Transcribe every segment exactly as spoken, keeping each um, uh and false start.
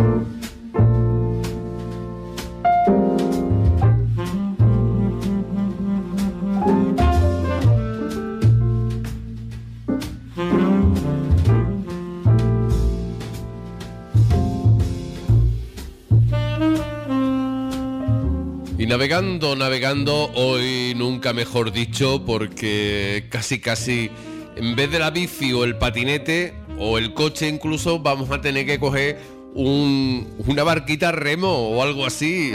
Y navegando, navegando, hoy nunca mejor dicho, porque casi casi en vez de la bici o el patinete o el coche incluso vamos a tener que coger un, una barquita a remo o algo así.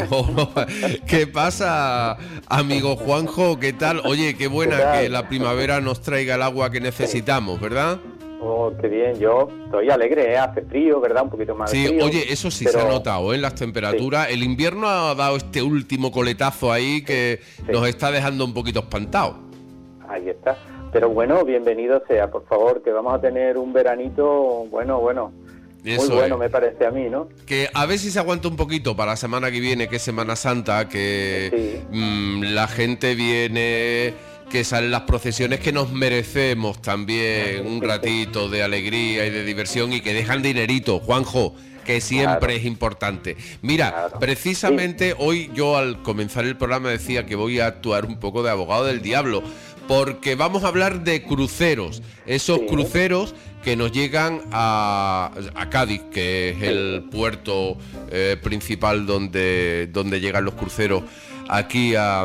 ¿Qué pasa, amigo Juanjo? ¿Qué tal? Oye, qué buena que la primavera nos traiga el agua que necesitamos, ¿verdad? Oh, qué bien, yo estoy alegre, ¿eh? Hace frío, ¿verdad? Un poquito más sí, de frío. Oye, eso sí pero... se ha notado, ¿eh? En las temperaturas. Sí. El invierno ha dado este último coletazo ahí que sí. nos está dejando un poquito espantados. Ahí está. Pero bueno, bienvenido sea, por favor, que vamos a tener un veranito, bueno, bueno, eso muy bueno es. Me parece a mí, ¿no? Que a ver si se aguanta un poquito para la semana que viene, que es Semana Santa, que sí. mmm, la gente viene... que salen las procesiones, que nos merecemos también un ratito de alegría y de diversión y que dejan dinerito, Juanjo, que siempre claro. es importante. Mira, claro. precisamente sí. hoy yo al comenzar el programa decía que voy a actuar un poco de abogado del diablo, porque vamos a hablar de cruceros, esos sí. cruceros que nos llegan a, a Cádiz, que es el puerto eh, principal donde, donde llegan los cruceros aquí a,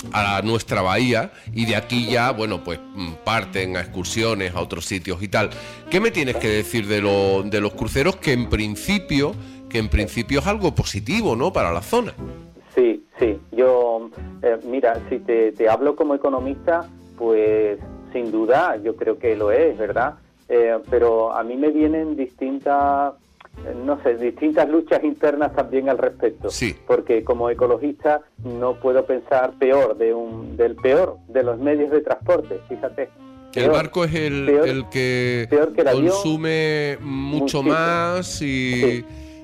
a nuestra bahía, y de aquí ya, bueno, pues parten a excursiones a otros sitios y tal. ¿Qué me tienes que decir de, lo, de los cruceros? Que en principio, que en principio es algo positivo, ¿no?, para la zona. Sí, sí. Yo, eh, mira, si te, te hablo como economista, pues sin duda yo creo que lo es, ¿verdad? Eh, pero a mí me vienen distintas... no sé, distintas luchas internas también al respecto, sí. porque como ecologista no puedo pensar peor de un del peor de los medios de transporte, fíjate. Peor, el barco es el, peor, el que, que consume avión, mucho muchísimo. más y... Sí.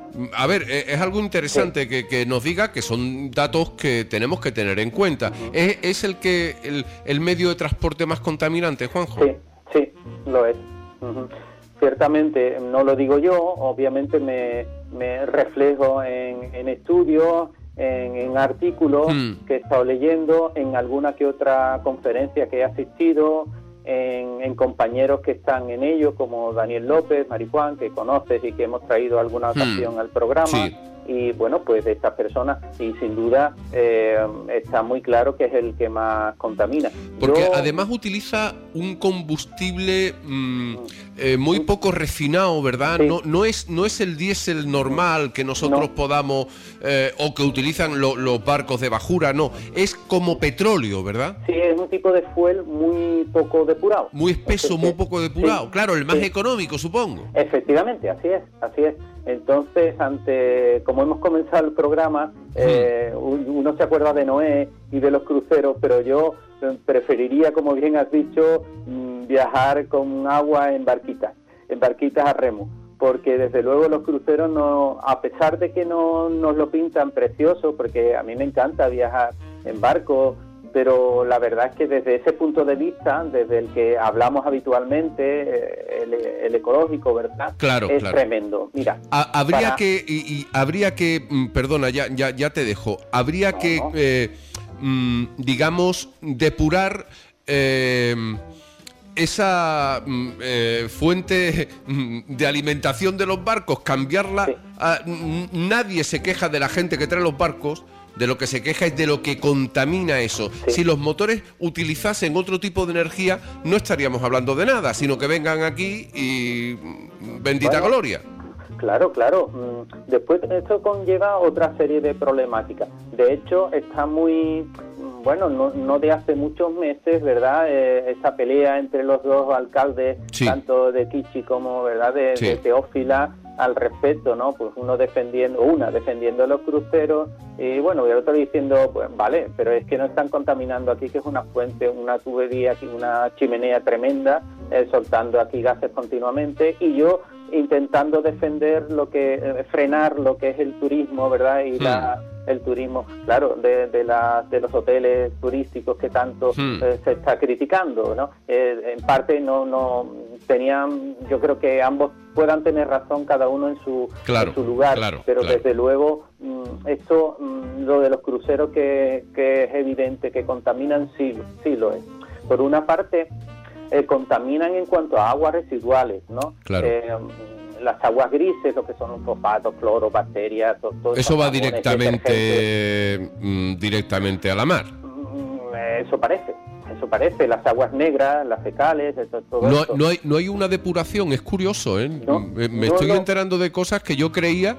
A ver, es algo interesante sí. que, que nos diga, que son datos que tenemos que tener en cuenta. Uh-huh. ¿Es, es el que el, el medio de transporte más contaminante, Juanjo? Sí, sí, lo es. Uh-huh. Ciertamente, no lo digo yo, obviamente me, me reflejo en, en estudios, en, en artículos hmm. que he estado leyendo, en alguna que otra conferencia que he asistido, en, en compañeros que están en ello, como Daniel López, Marijuán, que conoces y que hemos traído alguna ocasión hmm. al programa. Sí. Y bueno, pues de estas personas, y sin duda eh, está muy claro que es el que más contamina. Porque Yo... además utiliza un combustible mmm, eh, muy poco refinado, ¿verdad? Sí. No, no es no es el diésel normal que nosotros no. podamos, eh, o que utilizan lo, los barcos de bajura, no. Es como petróleo, ¿verdad? Sí, es un tipo de fuel muy poco depurado. Muy espeso, muy poco depurado. Sí. Claro, el más sí. económico, supongo. Efectivamente, así es, así es. Entonces, ante como hemos comenzado el programa, eh, uno se acuerda de Noé y de los cruceros, pero yo preferiría, como bien has dicho, viajar con agua en barquitas, en barquitas a remo, porque desde luego los cruceros, no, a pesar de que no nos lo pintan precioso, porque a mí me encanta viajar en barco, pero la verdad es que desde ese punto de vista, desde el que hablamos habitualmente, el, el ecológico, ¿verdad? Claro, es claro. tremendo. Mira, ha, habría para... que y, y habría que, perdona, ya ya ya te dejo. Habría no, que, no. Eh, mm, digamos, depurar eh, esa eh, fuente de alimentación de los barcos, cambiarla. Sí. A, nadie se queja de la gente que trae los barcos. De lo que se queja es de lo que contamina eso. Sí. Si los motores utilizasen otro tipo de energía, no estaríamos hablando de nada, sino que vengan aquí y bendita bueno, gloria. Claro, claro. Después esto conlleva otra serie de problemáticas. De hecho, está muy, bueno, no, no de hace muchos meses, ¿verdad? Eh, esa pelea entre los dos alcaldes, sí. tanto de Kichi como, ¿verdad?, de, sí. de Teófila, al respecto, ¿no? Pues uno defendiendo, una defendiendo los cruceros y bueno, y el otro diciendo, pues vale, pero es que no están contaminando aquí, que es una fuente, una tubería, aquí una chimenea tremenda, eh, soltando aquí gases continuamente, y yo intentando defender lo que, eh, frenar lo que es el turismo, ¿verdad? Y hmm. la, el turismo, claro, de, de, la, de los hoteles turísticos que tanto hmm. eh, se está criticando, ¿no? Eh, en parte no, no tenían, yo creo que ambos puedan tener razón cada uno en su, claro, en su lugar, claro, pero claro. desde luego mmm, esto, mmm, lo de los cruceros que, que es evidente que contaminan, sí, sí lo es. Por una parte, eh, contaminan en cuanto a aguas residuales, ¿no? Claro. Eh, las aguas grises, lo que son los fosfatos, cloro, bacterias, todo, todo eso va jabones, directamente mm, directamente a la mar. Mm, eso parece, eso parece, las aguas negras, las fecales, todo, todo no, esto. No hay, no hay una depuración, es curioso, ¿eh? No, me me no, estoy no. enterando de cosas que yo creía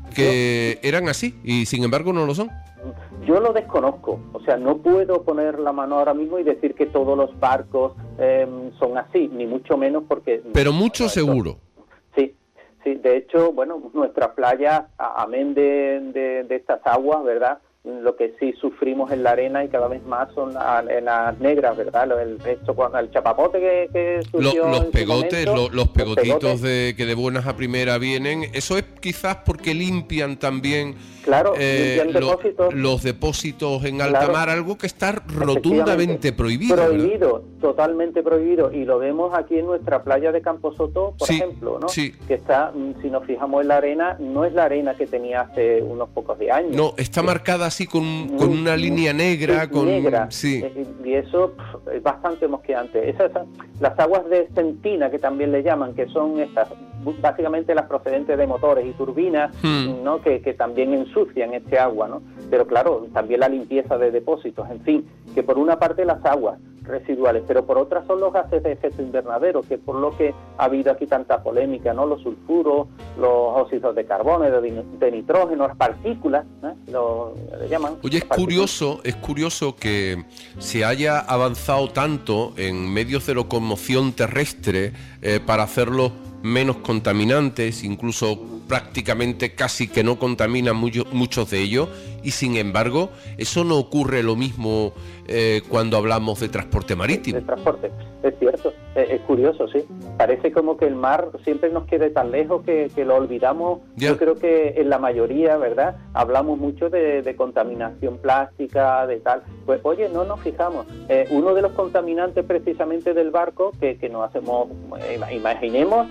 que no. eran así y sin embargo no lo son. Yo lo desconozco, o sea, no puedo poner la mano ahora mismo y decir que todos los barcos eh, son así, ni mucho menos porque... Pero mucho bueno, seguro. Sí, sí, de hecho, bueno, nuestras playas, amén de, de, de estas aguas, ¿verdad? Lo que sí sufrimos en la arena y cada vez más son en las negras, ¿verdad? El, esto, el chapapote que, que surgió los, los en pegotes, momento, los, los pegotitos los pegotes. De que de buenas a primera vienen, eso es quizás porque limpian también claro, eh, limpian lo, depósitos. los depósitos en alta Claro. mar, algo que está rotundamente prohibido. Prohibido, ¿verdad? Totalmente prohibido, y lo vemos aquí en nuestra playa de Camposoto, por sí, ejemplo, ¿no? Sí. Que está, si nos fijamos en la arena, no es la arena que tenía hace unos pocos de años. No, está es, marcada así con, con una línea negra, con negra, sí. y eso pff, es bastante mosqueante. Esas, las aguas de sentina, que también le llaman, que son estas, básicamente las procedentes de motores y turbinas, hmm. ¿no? Que, que también ensucian este agua, ¿no? Pero claro, también la limpieza de depósitos, en fin, que por una parte las aguas residuales, pero por otra son los gases de efecto invernadero, que por lo que ha habido aquí tanta polémica, ¿no? Los sulfuros, los óxidos de carbono, de, de nitrógeno, las partículas, ¿eh? Lo le llaman. Oye, es curioso, es curioso que se haya avanzado tanto en medios de locomoción terrestre eh, para hacerlos menos contaminantes, incluso prácticamente casi que no contaminan mucho, muchos de ellos, y sin embargo eso no ocurre lo mismo eh, cuando hablamos de transporte marítimo. De transporte, es cierto, es, es curioso, sí. Parece como que el mar siempre nos quede tan lejos que, que lo olvidamos. Ya. Yo creo que en la mayoría, ¿verdad? Hablamos mucho de, de contaminación plástica, de tal. Pues oye, no nos fijamos. Eh, uno de los contaminantes precisamente del barco, que, que nos hacemos, eh, imaginemos,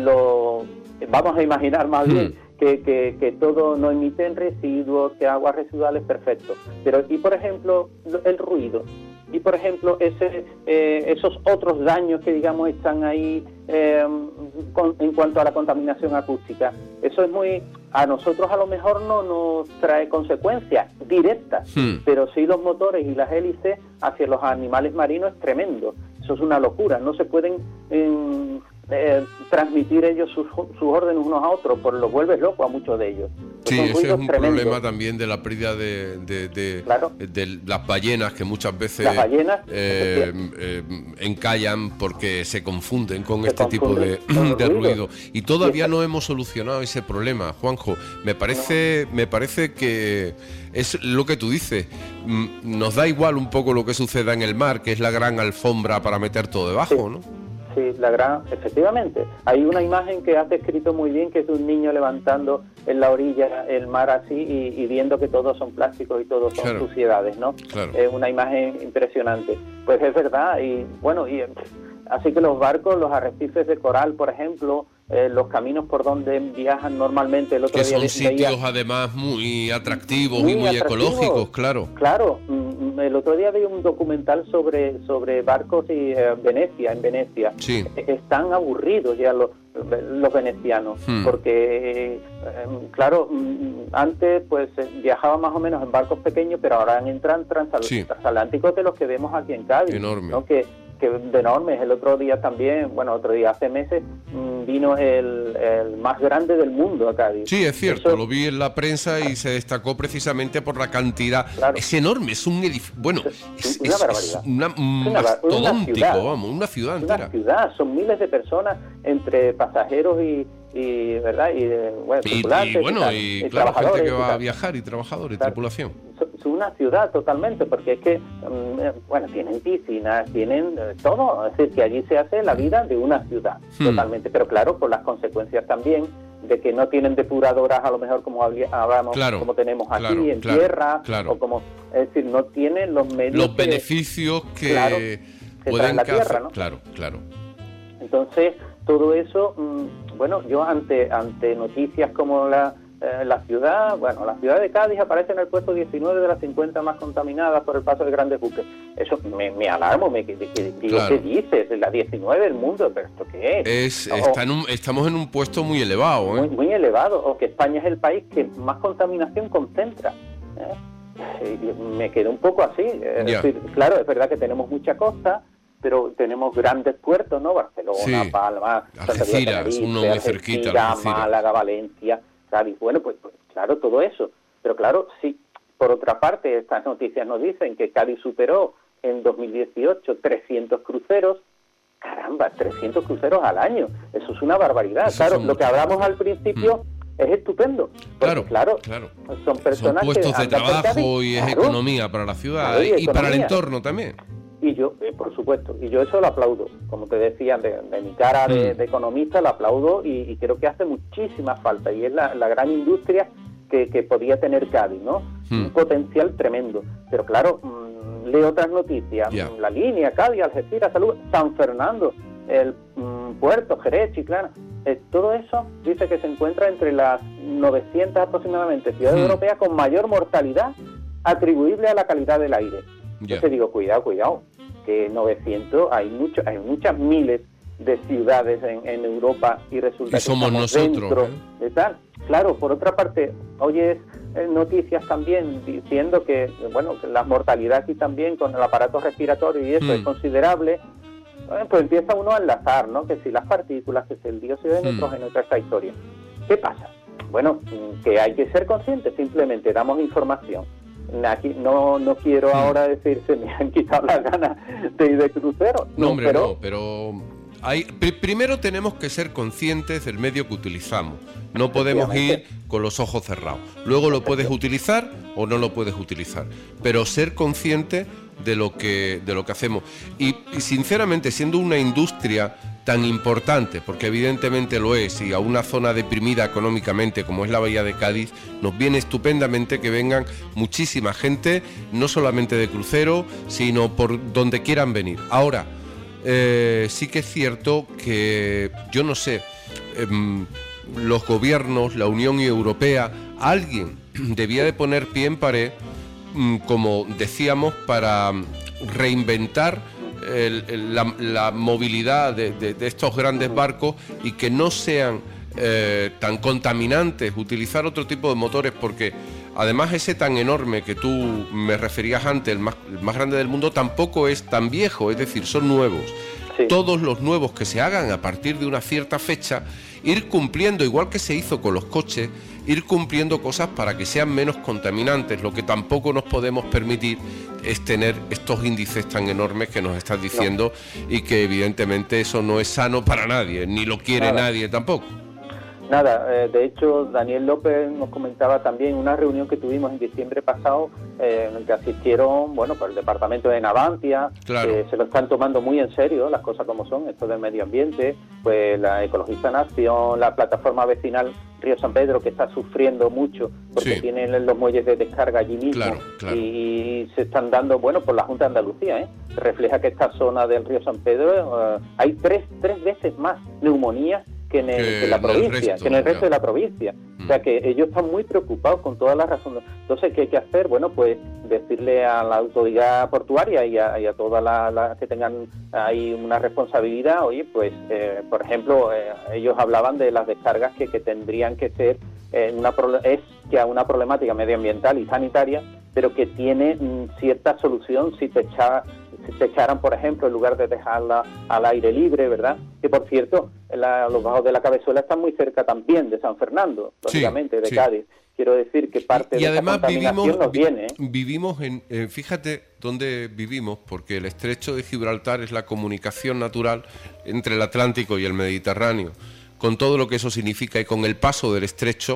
lo vamos a imaginar más bien hmm. que, que, que todo no emiten residuos, que aguas residuales, perfecto, pero y por ejemplo el ruido, y por ejemplo ese eh, esos otros daños que digamos están ahí eh, con, en cuanto a la contaminación acústica, eso es muy, a nosotros a lo mejor no nos trae consecuencias directas, hmm. pero sí los motores y las hélices hacia los animales marinos es tremendo, eso es una locura, no se pueden eh, Eh, transmitir ellos sus, sus órdenes unos a otros, pues los vuelves loco a muchos de ellos. Sí, ese es un tremendos. problema también de la pérdida de, de, de, claro. de las ballenas, que muchas veces las ballenas, eh, eh, encallan porque se confunden con se este confunden tipo de, de ruido. Y todavía y no hemos solucionado ese problema, Juanjo. Me parece, no. me parece que es lo que tú dices. Nos da igual un poco lo que suceda en el mar, que es la gran alfombra para meter todo debajo, sí. ¿no? Sí, la gran, efectivamente. Hay una imagen que has descrito muy bien, que es de un niño levantando en la orilla el mar así y, y viendo que todos son plásticos y todos son claro. suciedades, ¿no? Claro. Es una imagen impresionante. Pues es verdad, y bueno, y así que los barcos, los arrecifes de coral, por ejemplo, eh, los caminos por donde viajan normalmente, el otro que día son sitios veía, además muy atractivos muy y muy atractivos, ecológicos, claro. Claro, el otro día vi un documental sobre sobre barcos y eh, Venecia, en Venecia. Sí. Están aburridos ya los, los venecianos, hmm. porque, eh, claro, antes pues viajaban más o menos en barcos pequeños, pero ahora entran transal- sí. transatlánticos de los que vemos aquí en Cádiz. Enorme. ¿no? Que, que de enormes. El otro día también, bueno, otro día hace meses, vino el, el más grande del mundo a Cádiz. Sí, es cierto, Eso, lo vi en la prensa y se destacó precisamente por la cantidad. Claro. Es enorme, es un edificio, bueno, es, una es, barbaridad. Es una, un una, mastodóntico, una vamos, una ciudad entera. Una ciudad, son miles de personas entre pasajeros y, y verdad, y, bueno, y, tripulantes y bueno, y, y, y claro, gente que va y a viajar y trabajadores, claro. tripulación. es una ciudad totalmente, porque es que, bueno, tienen piscinas, tienen todo, es decir, que allí se hace la vida de una ciudad, hmm. totalmente, pero claro, por las consecuencias también de que no tienen depuradoras, a lo mejor como hablamos, claro, como tenemos aquí claro, en claro, tierra, claro. o como, es decir, no tienen los medios, los que, beneficios que, claro, que pueden la tierra, ¿no? Claro, claro. Entonces, todo eso, bueno, yo ante ante noticias como la eh, la ciudad, bueno, la ciudad de Cádiz aparece en el puesto diecinueve de las cincuenta más contaminadas por el paso de grandes buques. Eso me, me alarmo, me que, que, digo, claro. ¿qué dices? La diecinueve del mundo, ¿pero esto qué es? es o, está en un, estamos en un puesto muy elevado, ¿eh? Muy, muy elevado, o que España es el país que más contaminación concentra, ¿eh? Me quedé un poco así, es decir, claro, es verdad que tenemos mucha costa, pero tenemos grandes puertos, ¿no? Barcelona, sí. Palma, Algeciras, uno muy cerquita, Algeciras, Málaga, Valencia, Cádiz. Bueno, pues, pues claro, todo eso. Pero claro, sí, por otra parte, estas noticias nos dicen que Cádiz superó en dos mil dieciocho trescientos cruceros. Caramba, trescientos cruceros al año. Eso es una barbaridad. Eso claro, lo que hablamos al principio mm. es estupendo. Claro, claro, claro. Son personas son puestos que de trabajo y es claro, economía para la ciudad, claro, y, y para el entorno también. Y yo, eh, por supuesto, y yo eso lo aplaudo, como te decía, de, de mi cara de, de economista lo aplaudo y, y creo que hace muchísima falta, y es la, la gran industria que, que podía tener Cádiz, ¿no? Mm. Un potencial tremendo, pero claro, mmm, leo otras noticias, yeah. la línea, Cádiz, Algeciras, Salud, San Fernando, el mmm, puerto, Jerez, Chiclana, eh, todo eso dice que se encuentra entre las novecientas aproximadamente ciudades mm. europeas con mayor mortalidad atribuible a la calidad del aire. Yeah. Entonces digo, cuidado, cuidado, que novecientos, hay mucho, hay muchas miles de ciudades en, en Europa y resulta y somos que nosotros dentro ¿eh? de tal. Claro, por otra parte, oyes eh, noticias también diciendo que, bueno, que la mortalidad aquí también con el aparato respiratorio y eso mm. es considerable. Eh, pues empieza uno a enlazar, ¿no? Que si las partículas, que si el dióxido de nitrógeno, mm. toda esta historia. ¿Qué pasa? Bueno, que hay que ser conscientes, simplemente damos información. Aquí no no quiero sí. ahora decir se me han quitado las ganas de ir de crucero. No, no hombre, pero... no, pero hay, pr- primero tenemos que ser conscientes del medio que utilizamos. No podemos ir con los ojos cerrados. Luego lo puedes utilizar o no lo puedes utilizar, pero ser consciente de lo que de lo que hacemos. Y, y sinceramente, siendo una industria tan importante, porque evidentemente lo es, y a una zona deprimida económicamente como es la Bahía de Cádiz, nos viene estupendamente que vengan muchísima gente, no solamente de crucero, sino por donde quieran venir. Ahora, eh, sí que es cierto que, yo no sé, eh, los gobiernos, la Unión Europea, alguien debía de poner pie en pared, como decíamos, para reinventar el, el, la, la movilidad de, de, de estos grandes barcos y que no sean eh, tan contaminantes, utilizar otro tipo de motores, porque además ese tan enorme que tú me referías antes, el más, el más grande del mundo, tampoco es tan viejo, es decir, son nuevos. Sí. Todos los nuevos que se hagan a partir de una cierta fecha, ir cumpliendo, igual que se hizo con los coches, ir cumpliendo cosas para que sean menos contaminantes. Lo que tampoco nos podemos permitir es tener estos índices tan enormes que nos estás diciendo, no. y que evidentemente eso no es sano para nadie, ni lo quiere Nada. nadie tampoco. Nada, eh, de hecho Daniel López nos comentaba también una reunión que tuvimos en diciembre pasado, eh, en el que asistieron, bueno, por el departamento de Navantia, claro. que se lo están tomando muy en serio, las cosas como son, esto del medio ambiente, pues la Ecologista Nación, la plataforma vecinal Río San Pedro, que está sufriendo mucho porque sí. tienen los muelles de descarga allí mismo, claro, claro. y se están dando, bueno, por la Junta de Andalucía, ¿eh? refleja que esta zona del Río San Pedro eh, hay tres, tres veces más neumonías que en, el, que que la provincia, resto, que en el resto ya. de la provincia. Mm. O sea que ellos están muy preocupados con toda la razón. Entonces, ¿qué hay que hacer? Bueno, pues decirle a la autoridad portuaria y a, y a todas las la que tengan ahí una responsabilidad, oye, pues, eh, por ejemplo, eh, ellos hablaban de las descargas que, que tendrían que ser, eh, una es ya una problemática medioambiental y sanitaria, pero que tiene mm, cierta solución si te echa, si se echaran, por ejemplo, en lugar de dejarla al aire libre, ¿verdad? Que, por cierto, la, los bajos de la Cabezuela están muy cerca también de San Fernando, lógicamente, sí, de sí. Cádiz. Quiero decir que parte y, y de además esa contaminación vivimos, nos viene. ¿eh? Vivimos en, eh, fíjate dónde vivimos, porque el estrecho de Gibraltar es la comunicación natural entre el Atlántico y el Mediterráneo, con todo lo que eso significa, y con el paso del estrecho,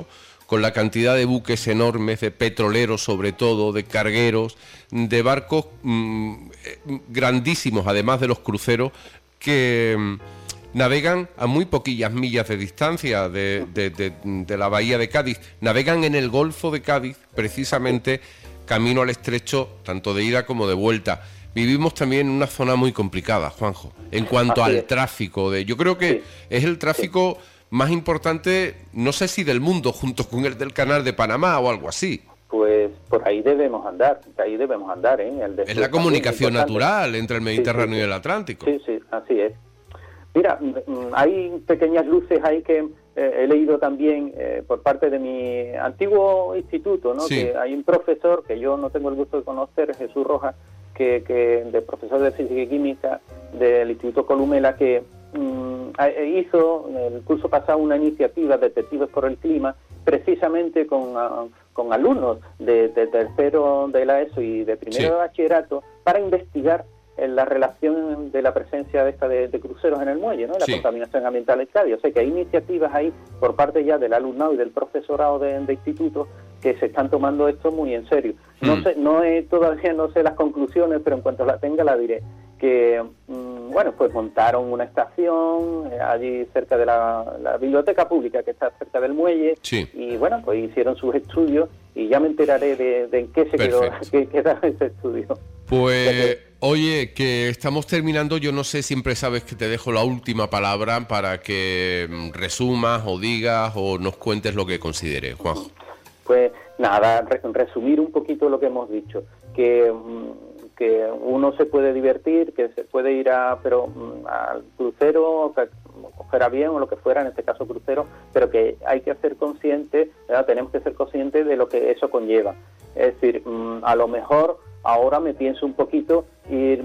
con la cantidad de buques enormes, de petroleros sobre todo, de cargueros, de barcos mmm, grandísimos, además de los cruceros, que mmm, navegan a muy poquillas millas de distancia de, de, de, de la bahía de Cádiz, navegan en el Golfo de Cádiz, precisamente camino al estrecho, tanto de ida como de vuelta. Vivimos también en una zona muy complicada, Juanjo, en cuanto Así al es. tráfico. De, yo creo que sí. es el tráfico sí. más importante, no sé si del mundo, junto con el del Canal de Panamá o algo así. Pues por ahí debemos andar, ahí debemos andar, ¿eh? El es la comunicación natural entre el Mediterráneo sí, sí, sí. y el Atlántico. Sí, sí, así es. Mira, hay pequeñas luces ahí que eh, he leído también eh, por parte de mi antiguo instituto, ¿no? Sí. Que hay un profesor que yo no tengo el gusto de conocer, Jesús Rojas, que, que de profesor de Física y Química del Instituto Columela, que mmm, hizo en el curso pasado una iniciativa, Detectives por el Clima, precisamente con, uh, con alumnos de, de tercero de la ESO y de primero sí. de bachillerato, para investigar en la relación de la presencia de esta de, de cruceros en el muelle, ¿no? Y la sí. contaminación ambiental en Cádiz. O sea que hay iniciativas ahí por parte ya del alumnado y del profesorado de, de institutos que se están tomando esto muy en serio. No mm. sé, no he, todavía no sé las conclusiones, pero en cuanto la tenga la diré. Que, mmm, bueno, pues montaron una estación eh, allí cerca de la, la biblioteca pública que está cerca del muelle sí. y, bueno, pues hicieron sus estudios y ya me enteraré de, de en qué se quedó, qué queda ese estudio. Pues, oye, que estamos terminando, yo no sé, siempre sabes que te dejo la última palabra para que resumas o digas o nos cuentes lo que consideres, Juanjo. Pues nada, re- resumir un poquito lo que hemos dicho, que, que uno se puede divertir, que se puede ir a, pero al crucero, que coger avión o lo que fuera, en este caso crucero, pero que hay que ser conscientes, ¿verdad? Tenemos que ser conscientes de lo que eso conlleva. Es decir, a lo mejor ahora me pienso un poquito ir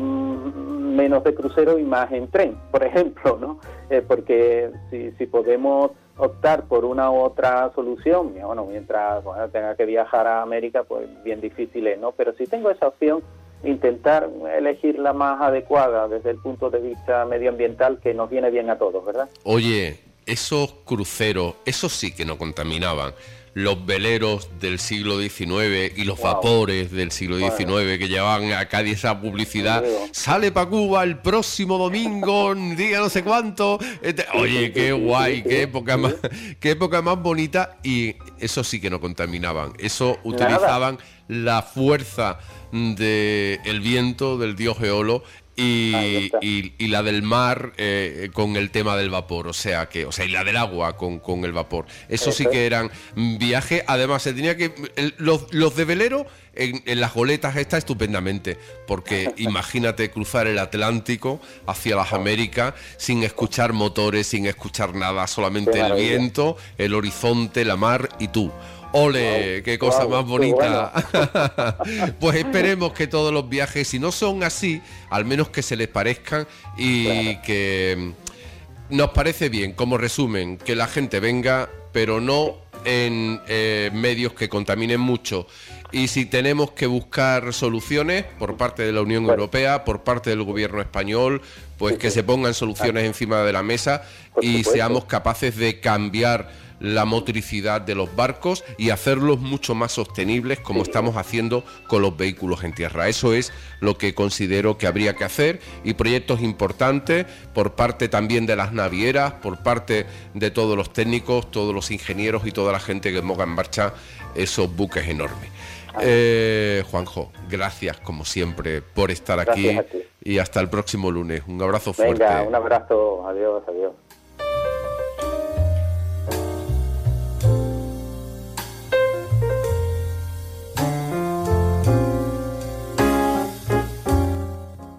menos de crucero y más en tren, por ejemplo, ¿no? Eh, porque si, si podemos optar por una u otra solución, bueno, mientras bueno, tenga que viajar a América, pues bien difícil es, ¿no? Pero si tengo esa opción, intentar elegir la más adecuada desde el punto de vista medioambiental, que nos viene bien a todos, ¿verdad? Oye, esos cruceros, esos sí que no contaminaban. Los veleros del siglo diecinueve y los wow. vapores del siglo diecinueve bueno. que llevaban a Cádiz esa publicidad, sale para Cuba el próximo domingo, día no sé cuánto. Oye, qué guay, qué época más, qué época más bonita. Y eso sí que no contaminaban. Eso utilizaban Nada. la fuerza del viento, del dios Eolo, y, y, y la del mar eh, con el tema del vapor, o sea que, o sea, y la del agua con, con el vapor. Eso, Eso sí que eran viajes. Además se tenía que el, los, los de velero en, en las goletas está estupendamente, porque imagínate cruzar el Atlántico hacia las Américas sin escuchar motores, sin escuchar nada, solamente el viento, el horizonte, la mar y tú. ¡Ole! Wow, ¡qué cosa wow, más bonita! Bueno. Pues esperemos que todos los viajes, si no son así, al menos que se les parezcan y claro. que nos parece bien, como resumen, que la gente venga, pero no en eh, medios que contaminen mucho. Y si tenemos que buscar soluciones por parte de la Unión bueno. Europea, por parte del gobierno español, pues sí, que sí. se pongan soluciones claro. encima de la mesa por y supuesto. seamos capaces de cambiar la motricidad de los barcos y hacerlos mucho más sostenibles, como sí. estamos haciendo con los vehículos en tierra. Eso es lo que considero que habría que hacer, y proyectos importantes por parte también de las navieras, por parte de todos los técnicos, todos los ingenieros y toda la gente que ponga en marcha esos buques enormes. Eh, Juanjo, gracias como siempre por estar aquí y hasta el próximo lunes. Un abrazo fuerte. Venga, un abrazo, adiós, adiós.